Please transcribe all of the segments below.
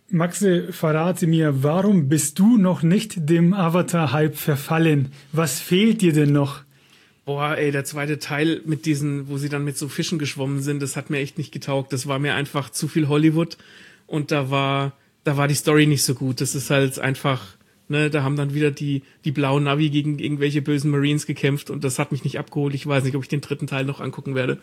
Maxe, verrate mir, warum bist du noch nicht dem Avatar-Hype verfallen? Was fehlt dir denn noch? Boah, ey, der zweite Teil mit diesen, wo sie dann mit so Fischen geschwommen sind, das hat mir echt nicht getaugt. Das war mir einfach zu viel Hollywood und da war die Story nicht so gut. Das ist halt einfach, ne, da haben dann wieder die blauen Navi gegen irgendwelche bösen Marines gekämpft und das hat mich nicht abgeholt. Ich weiß nicht, ob ich den dritten Teil noch angucken werde.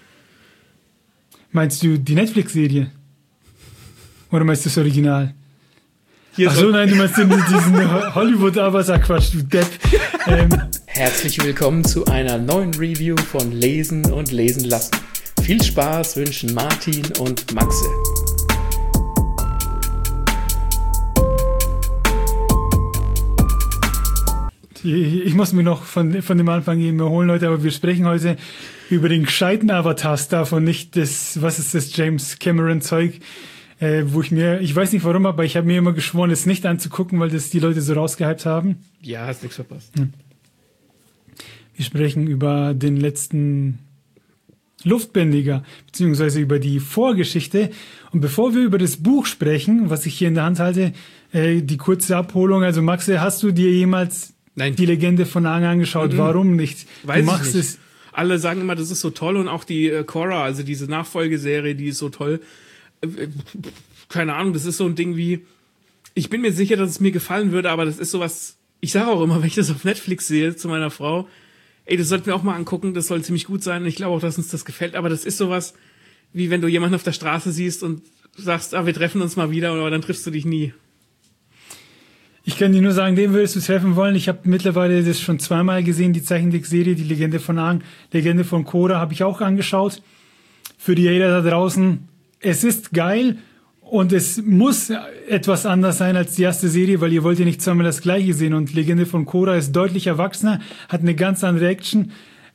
Meinst du die Netflix-Serie? Oder meinst du das Original? Achso, nein, du meinst diesen Hollywood-Avatar-Quatsch, du Depp. Herzlich willkommen zu einer neuen Review von Lesen und Lesen lassen. Viel Spaß wünschen Martin und Maxe. Ich muss mir noch von dem Anfang eben erholen, Leute, aber wir sprechen heute über den gescheiten Avatar-Stuff und nicht was ist das James Cameron-Zeug, wo ich weiß nicht warum, aber ich habe mir immer geschworen, es nicht anzugucken, weil das die Leute so rausgehypt haben. Ja, hast nichts verpasst. Wir sprechen über den letzten Luftbändiger, beziehungsweise über die Vorgeschichte. Und bevor wir über das Buch sprechen, was ich hier in der Hand halte, die kurze Abholung. Also Maxe, hast du dir jemals die Legende von Aang angeschaut? Warum nicht? Weiß ich nicht. Alle sagen immer, das ist so toll und auch die Korra, also diese Nachfolgeserie, die ist so toll. Keine Ahnung, das ist so ein Ding wie, ich bin mir sicher, dass es mir gefallen würde, aber das ist sowas, ich sage auch immer, wenn ich das auf Netflix sehe, zu meiner Frau, ey, das sollten wir auch mal angucken, das soll ziemlich gut sein und ich glaube auch, dass uns das gefällt, aber das ist sowas, wie wenn du jemanden auf der Straße siehst und sagst, wir treffen uns mal wieder, aber dann triffst du dich nie. Ich kann dir nur sagen, dem würdest du treffen wollen. Ich habe mittlerweile das schon zweimal gesehen, die Zeichentrickserie, die Legende von Aang, Legende von Korra habe ich auch angeschaut. Für die Hater da draußen, es ist geil und es muss etwas anders sein als die erste Serie, weil ihr wollt ja nicht zweimal das Gleiche sehen und Legende von Korra ist deutlich erwachsener, hat eine ganz andere Action.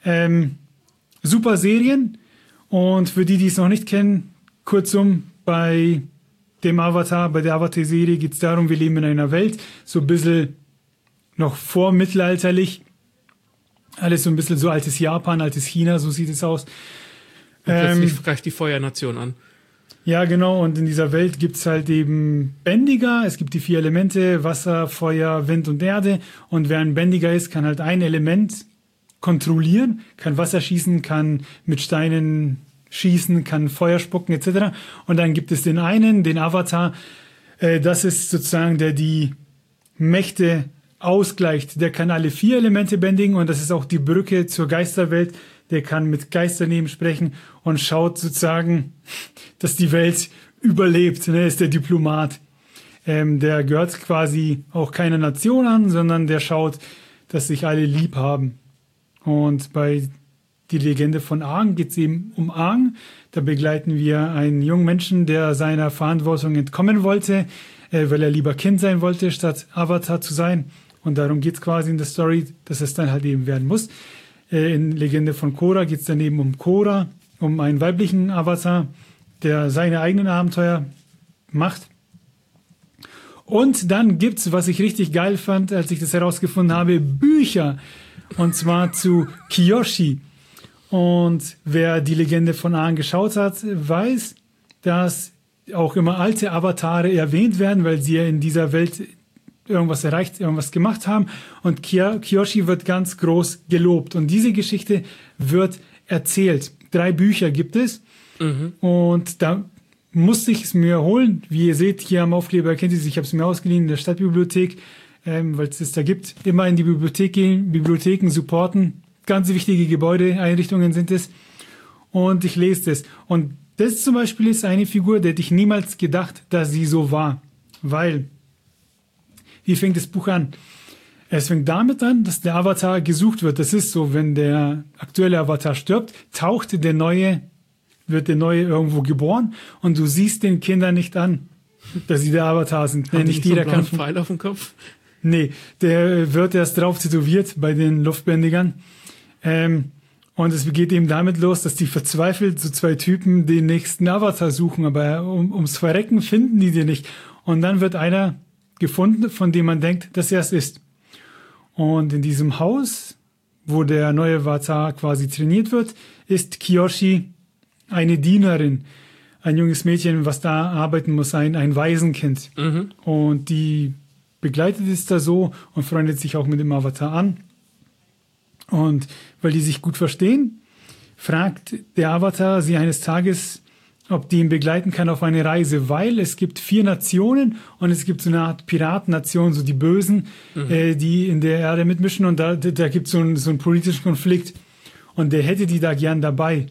Super Serien und für die es noch nicht kennen, kurzum, bei der Avatar-Serie geht es darum, wir leben in einer Welt, so ein bisschen noch vormittelalterlich, alles so ein bisschen so altes Japan, altes China, so sieht es aus. Und plötzlich greift die Feuernation an. Ja, genau, und in dieser Welt gibt's halt eben Bändiger, es gibt die 4 Elemente, Wasser, Feuer, Wind und Erde, und wer ein Bändiger ist, kann halt ein Element kontrollieren, kann Wasser schießen, kann mit Steinen schießen, kann Feuer spucken etc. Und dann gibt es den einen, den Avatar, das ist sozusagen, der die Mächte ausgleicht. Der kann alle 4 Elemente bändigen und das ist auch die Brücke zur Geisterwelt. Der kann mit Geistern eben sprechen und schaut sozusagen, dass die Welt überlebt. Ne? Ist der Diplomat. Der gehört quasi auch keiner Nation an, sondern der schaut, dass sich alle lieb haben. Und bei die Legende von Aang geht es eben um Aang. Da begleiten wir einen jungen Menschen, der seiner Verantwortung entkommen wollte, weil er lieber Kind sein wollte, statt Avatar zu sein. Und darum geht es quasi in der Story, dass es dann halt eben werden muss. In Legende von Korra geht es dann eben um Korra, um einen weiblichen Avatar, der seine eigenen Abenteuer macht. Und dann gibt's, was ich richtig geil fand, als ich das herausgefunden habe, Bücher. Und zwar zu Kyoshi. Und wer die Legende von Aang geschaut hat, weiß, dass auch immer alte Avatare erwähnt werden, weil sie ja in dieser Welt irgendwas erreicht, irgendwas gemacht haben. Und Kyoshi wird ganz groß gelobt. Und diese Geschichte wird erzählt. 3 Bücher gibt es. Und da musste ich es mir holen. Wie ihr seht, hier am Aufkleber erkennt ihr es, ich habe es mir ausgeliehen in der Stadtbibliothek, weil es das da gibt. Immer in die Bibliothek gehen, Bibliotheken supporten. Ganz wichtige Gebäudeeinrichtungen sind es. Und ich lese das. Und das zum Beispiel ist eine Figur, der hätte ich niemals gedacht, dass sie so war. Weil, wie fängt das Buch an? Es fängt damit an, dass der Avatar gesucht wird. Das ist so, wenn der aktuelle Avatar stirbt, wird der neue irgendwo geboren und du siehst den Kindern nicht an, dass sie der Avatar sind. Haben nicht die jeder so einen kann. blauen Pfeil auf dem Kopf? Nee, der wird erst drauf tätowiert bei den Luftbändigern. Und es geht eben damit los, dass die verzweifelt, so 2 Typen, den nächsten Avatar suchen, aber ums Verrecken finden die den nicht. Und dann wird einer gefunden, von dem man denkt, dass er es ist. Und in diesem Haus, wo der neue Avatar quasi trainiert wird, ist Kyoshi eine Dienerin. ein junges Mädchen, was da arbeiten muss, ein Waisenkind. Und die begleitet es da so und freundet sich auch mit dem Avatar an. Und weil die sich gut verstehen, fragt der Avatar sie eines Tages, ob die ihn begleiten kann auf eine Reise, weil es gibt 4 Nationen und es gibt so eine Art Piratennation, so die Bösen, die in der Erde mitmischen, und da gibt es so einen politischen Konflikt, und der hätte die da gern dabei,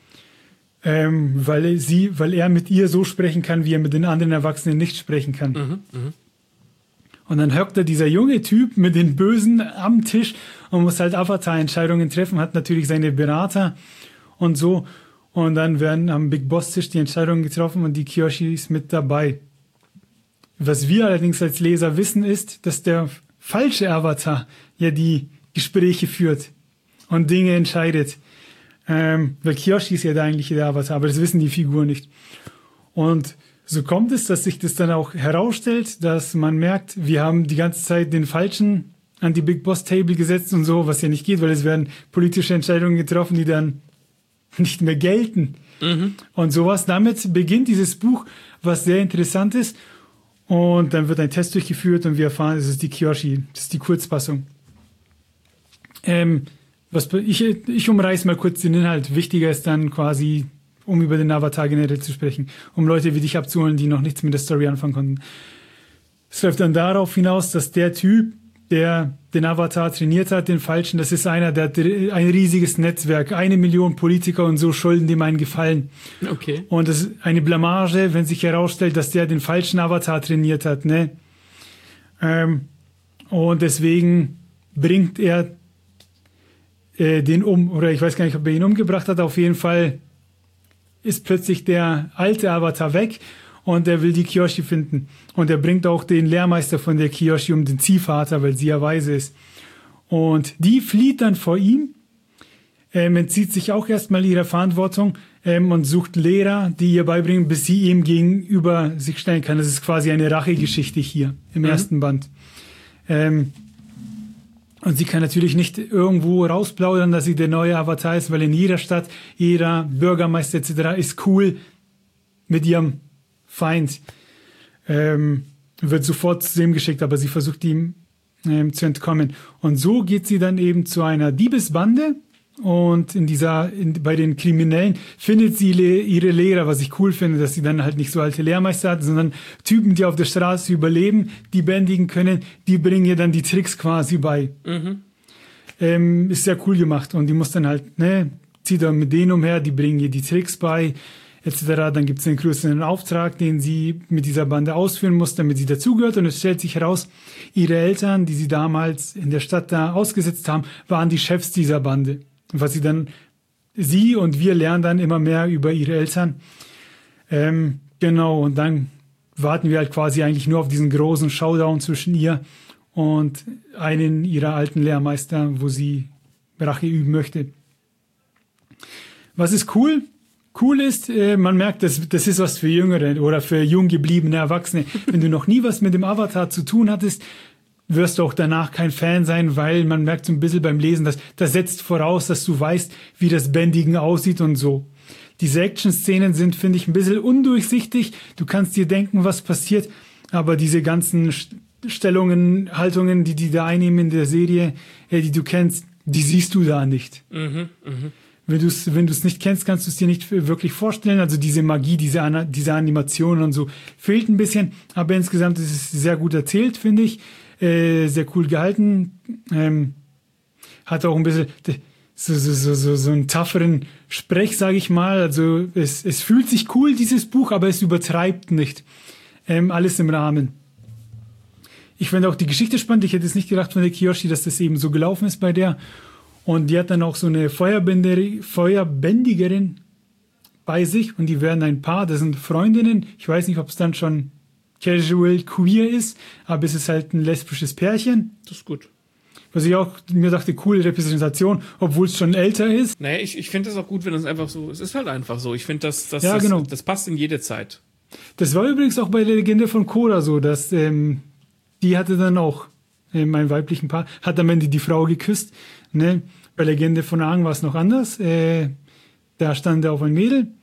weil er mit ihr so sprechen kann, wie er mit den anderen Erwachsenen nicht sprechen kann. Und dann hockt da dieser junge Typ mit den Bösen am Tisch und muss halt Avatar-Entscheidungen treffen, hat natürlich seine Berater und so. Und dann werden am Big Boss-Tisch die Entscheidungen getroffen und die Kyoshi ist mit dabei. Was wir allerdings als Leser wissen, ist, dass der falsche Avatar ja die Gespräche führt und Dinge entscheidet. Weil Kyoshi ist ja der eigentliche Avatar, aber das wissen die Figuren nicht. Und so kommt es, dass sich das dann auch herausstellt, dass man merkt, wir haben die ganze Zeit den Falschen an die Big Boss Table gesetzt und so, was ja nicht geht, weil es werden politische Entscheidungen getroffen, die dann nicht mehr gelten. Und sowas. Damit beginnt dieses Buch, was sehr interessant ist. Und dann wird ein Test durchgeführt und wir erfahren, es ist die Kyoshi. Das ist die Kurzfassung. Ich umreiße mal kurz den Inhalt. Wichtiger ist dann quasi, um über den Avatar generell zu sprechen, um Leute wie dich abzuholen, die noch nichts mit der Story anfangen konnten. Es läuft dann darauf hinaus, dass der Typ, der den Avatar trainiert hat, den Falschen, das ist einer, der hat ein riesiges Netzwerk, 1 Million Politiker und so schulden dem einen Gefallen. Okay. Und das ist eine Blamage, wenn sich herausstellt, dass der den falschen Avatar trainiert hat, ne? Und deswegen bringt er den um, oder ich weiß gar nicht, ob er ihn umgebracht hat, auf jeden Fall ist plötzlich der alte Avatar weg und er will die Kyoshi finden. Und er bringt auch den Lehrmeister von der Kyoshi um, den Ziehvater, weil sie ja weise ist. Und die flieht dann vor ihm, entzieht sich auch erstmal ihrer Verantwortung und sucht Lehrer, die ihr beibringen, bis sie ihm gegenüber sich stellen kann. Das ist quasi eine Rachegeschichte hier im ersten Band. Und sie kann natürlich nicht irgendwo rausplaudern, dass sie der neue Avatar ist, weil in jeder Stadt, jeder Bürgermeister etc. ist cool mit ihrem Feind. Wird sofort zu ihm geschickt, aber sie versucht ihm zu entkommen. Und so geht sie dann eben zu einer Diebesbande und bei den Kriminellen findet sie ihre Lehrer, was ich cool finde, dass sie dann halt nicht so alte Lehrmeister hat, sondern Typen, die auf der Straße überleben, die bändigen können, die bringen ihr dann die Tricks quasi bei. Ist sehr cool gemacht und die muss dann halt, zieht dann mit denen umher, die bringen ihr die Tricks bei, etc. Dann gibt es einen größeren Auftrag, den sie mit dieser Bande ausführen muss, damit sie dazugehört. Und es stellt sich heraus, ihre Eltern, die sie damals in der Stadt da ausgesetzt haben, waren die Chefs dieser Bande. Und was sie und wir lernen dann immer mehr über ihre Eltern. Genau, und dann warten wir halt quasi eigentlich nur auf diesen großen Showdown zwischen ihr und einen ihrer alten Lehrmeister, wo sie Rache üben möchte. Was ist cool? Cool ist, man merkt, das ist was für Jüngere oder für jung gebliebene Erwachsene. Wenn du noch nie was mit dem Avatar zu tun hattest, wirst du auch danach kein Fan sein, weil man merkt so ein bisschen beim Lesen, dass das setzt voraus, dass du weißt, wie das Bändigen aussieht und so. Diese Action-Szenen sind, finde ich, ein bisschen undurchsichtig. Du kannst dir denken, was passiert, aber diese ganzen Stellungen, Haltungen, die da einnehmen in der Serie, die du kennst, die siehst du da nicht. Wenn du es nicht kennst, kannst du es dir nicht wirklich vorstellen. Also diese Magie, diese Animation und so fehlt ein bisschen. Aber insgesamt ist es sehr gut erzählt, finde ich. Sehr cool gehalten. Hat auch ein bisschen so einen tougheren Sprech, sage ich mal. Also es fühlt sich cool, dieses Buch, aber es übertreibt nicht. Alles im Rahmen. Ich finde auch die Geschichte spannend. Ich hätte es nicht gedacht von der Kyoshi, dass das eben so gelaufen ist bei der. Und die hat dann auch so eine Feuerbändigerin bei sich und die werden ein Paar, das sind Freundinnen. Ich weiß nicht, ob es dann schon casual queer ist, aber es ist halt ein lesbisches Pärchen. Das ist gut. Was ich auch mir dachte, coole Repräsentation, obwohl es schon älter ist. Naja, ich finde das auch gut, wenn es einfach so, es ist halt einfach so. Ich finde, genau. Das passt in jede Zeit. Das war übrigens auch bei der Legende von Korra so, dass die hatte dann auch einen weiblichen Paar, hat am Ende die Frau geküsst. Ne? Bei Legende von Aang war es noch anders. Da stand er auf ein Mädel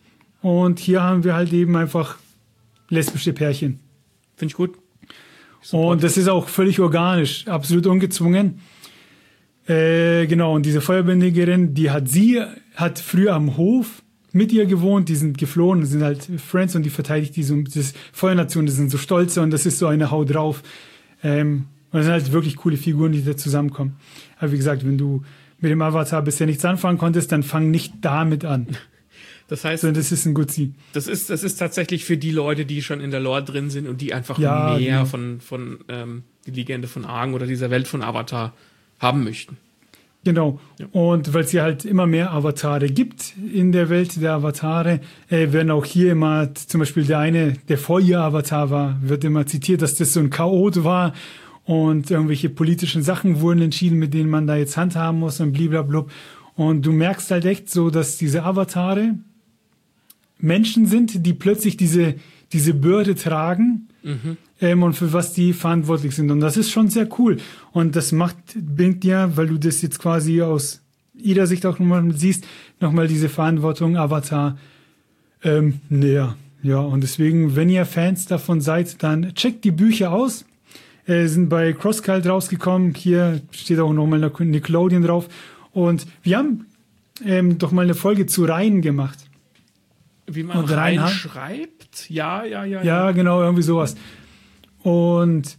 Und hier haben wir halt eben einfach lesbische Pärchen. Finde ich gut. Und das ist auch völlig organisch, absolut ungezwungen. Genau, und diese Feuerbändigerin, hat früher am Hof mit ihr gewohnt, die sind geflohen, sind halt Friends und die verteidigt diese Feuernation, die sind so stolze und das ist so eine Hau drauf. Und das sind halt wirklich coole Figuren, die da zusammenkommen. Aber wie gesagt, wenn du mit dem Avatar bisher nichts anfangen konntest, dann fang nicht damit an. Das heißt, das ist ein Gutzi. Das ist tatsächlich für die Leute, die schon in der Lore drin sind und die einfach Ja, mehr genau. von die Legende von Aang oder dieser Welt von Avatar haben möchten. Genau. Ja. Und weil es ja halt immer mehr Avatare gibt in der Welt der Avatare, werden auch hier immer, zum Beispiel der vor ihr Avatar war, wird immer zitiert, dass das so ein Chaot war und irgendwelche politischen Sachen wurden entschieden, mit denen man da jetzt handhaben muss und blablabla. Und du merkst halt echt so, dass diese Avatare Menschen sind, die plötzlich diese Bürde tragen und für was die verantwortlich sind. Und das ist schon sehr cool. Und das bringt dir, weil du das jetzt quasi aus jeder Sicht auch nochmal siehst, nochmal diese Verantwortung Avatar näher. Ja, und deswegen, wenn ihr Fans davon seid, dann checkt die Bücher aus. Sind bei CrossCult rausgekommen. Hier steht auch nochmal Nickelodeon drauf. Und wir haben doch mal eine Folge zu Reihen gemacht. Wie man Rein schreibt? Ja. Ja, genau, irgendwie sowas. Und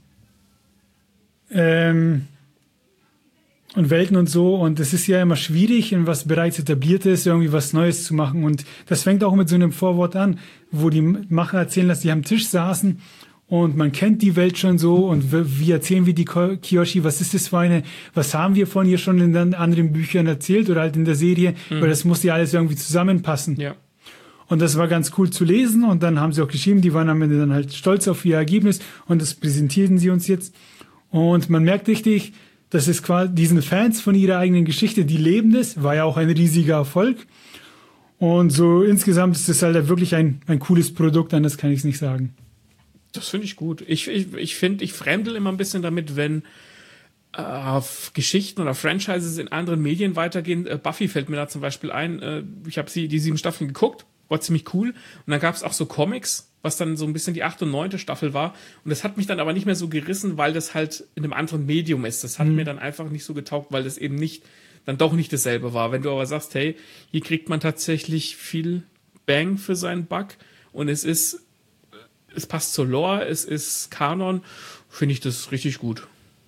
Welten und so. Und es ist ja immer schwierig, in was bereits etabliert ist, irgendwie was Neues zu machen. Und das fängt auch mit so einem Vorwort an, wo die Macher erzählen, dass die am Tisch saßen und man kennt die Welt schon so. Und wie erzählen wir die Kyoshi? Was ist das für eine? Was haben wir von ihr schon in den anderen Büchern erzählt oder halt in der Serie? Weil das muss ja alles irgendwie zusammenpassen. Ja. Und das war ganz cool zu lesen und dann haben sie auch geschrieben, die waren am Ende dann halt stolz auf ihr Ergebnis und das präsentierten sie uns jetzt. Und man merkt richtig, dass es quasi diesen Fans von ihrer eigenen Geschichte, die leben das, war ja auch ein riesiger Erfolg. Und so insgesamt ist es halt wirklich ein cooles Produkt, anders kann ich es nicht sagen. Das finde ich gut. Ich finde, ich fremdel immer ein bisschen damit, wenn Geschichten oder Franchises in anderen Medien weitergehen. Buffy fällt mir da zum Beispiel ein. Ich habe die 7 Staffeln geguckt. War ziemlich cool. Und dann gab es auch so Comics, was dann so ein bisschen die 8. und 9. Staffel war. Und das hat mich dann aber nicht mehr so gerissen, weil das halt in einem anderen Medium ist. Das hat mir dann einfach nicht so getaugt, weil das eben dann doch nicht dasselbe war. Wenn du aber sagst, hey, hier kriegt man tatsächlich viel Bang für seinen Buck und es passt zur Lore, es ist Kanon, finde ich das richtig gut.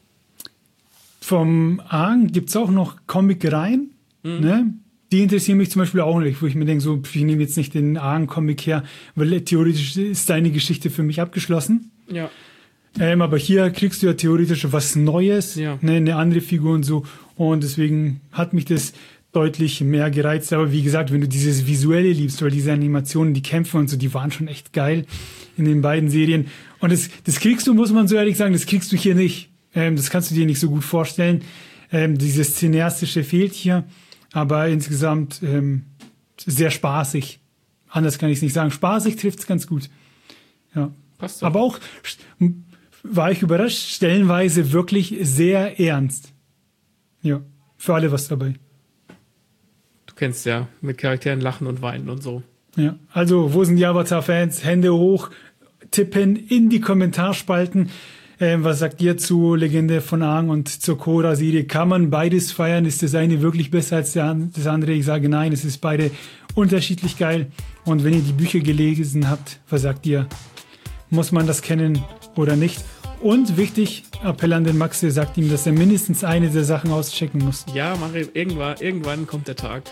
Vom Aang gibt es auch noch Comic-Reihen, ne? Die interessieren mich zum Beispiel auch nicht, wo ich mir denke, so, ich nehme jetzt nicht den Aang-Comic her, weil theoretisch ist deine Geschichte für mich abgeschlossen. Ja. Aber hier kriegst du ja theoretisch was Neues, Ja. ne, eine andere Figur und so. Und deswegen hat mich das deutlich mehr gereizt. Aber wie gesagt, wenn du dieses Visuelle liebst, oder diese Animationen, die Kämpfe und so, die waren schon echt geil in den beiden Serien. Und das kriegst du, muss man so ehrlich sagen, das kriegst du hier nicht. Das kannst du dir nicht so gut vorstellen. Dieses Cineastische fehlt hier. Aber insgesamt sehr spaßig. Anders kann ich es nicht sagen. Spaßig trifft es ganz gut. Ja. Passt doch. Aber auch war ich überrascht, stellenweise wirklich sehr ernst. Ja, für alle was dabei. Du kennst ja, mit Charakteren lachen und weinen und so. Ja, also wo sind die Avatar-Fans? Hände hoch, tippen in die Kommentarspalten. Was sagt ihr zu Legende von Aang und zur Korra-Serie? Kann man beides feiern? Ist das eine wirklich besser als das andere? Ich sage nein, es ist beide unterschiedlich geil. Und wenn ihr die Bücher gelesen habt, was sagt ihr? Muss man das kennen oder nicht? Und wichtig, Appell an den Max, der sagt ihm, dass er mindestens eine der Sachen auschecken muss. Ja, Mario, irgendwann kommt der Tag.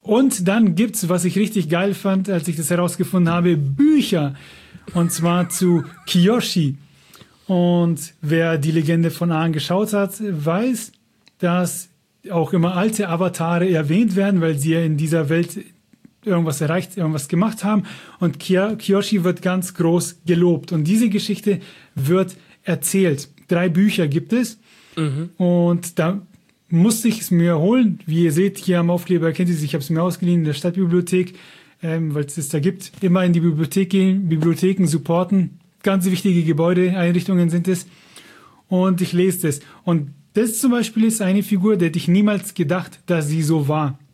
Und dann gibt's, was ich richtig geil fand, als ich das herausgefunden habe, Bücher. Und zwar zu Kyoshi. Und wer die Legende von Aang geschaut hat, weiß, dass auch immer alte Avatare erwähnt werden, weil sie ja in dieser Welt irgendwas erreicht, irgendwas gemacht haben. Und Kyoshi wird ganz groß gelobt. Und diese Geschichte wird erzählt. 3 Bücher gibt es. Und da musste ich es mir holen. Wie ihr seht, hier am Aufkleber erkennt ihr es, ich habe es mir ausgeliehen in der Stadtbibliothek, weil es da gibt. Immer in die Bibliothek gehen, Bibliotheken supporten. Ganz wichtige Gebäudeeinrichtungen sind es. Und ich lese das. Und das zum Beispiel ist eine Figur, der hätte ich niemals gedacht, dass sie so war.